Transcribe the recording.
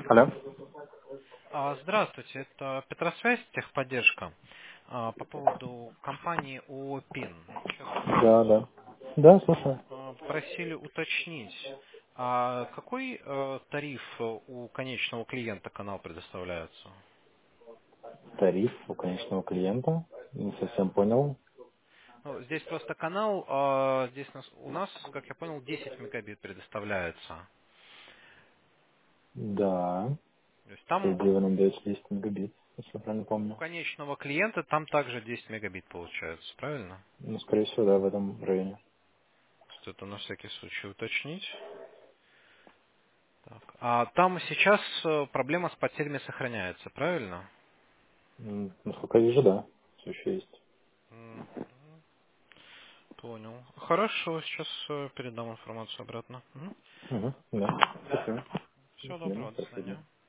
Алло. Здравствуйте, это Петросвязь, техподдержка. По поводу компании ООО «ПИН». Сейчас Да, да. Да, слушаю. просили уточнить, какой тариф у конечного клиента канал предоставляется? Тариф у конечного клиента. Не совсем понял. Ну, здесь просто канал, здесь у нас, как я понял, 10 мегабит предоставляется. Да. То есть По там идее, вы нам даете 10 мегабит, если я правильно у помню. конечного клиента там также 10 мегабит получается, правильно? Ну, скорее всего, да, в этом районе. То есть это на всякий случай уточнить. Так. А там сейчас проблема с потерями сохраняется, правильно? Насколько я вижу, да. Все еще есть. М, Понял. Хорошо, сейчас передам информацию обратно. Угу, да. Спасибо. До Всего свидания. доброго, до Хорошего дня. свидания.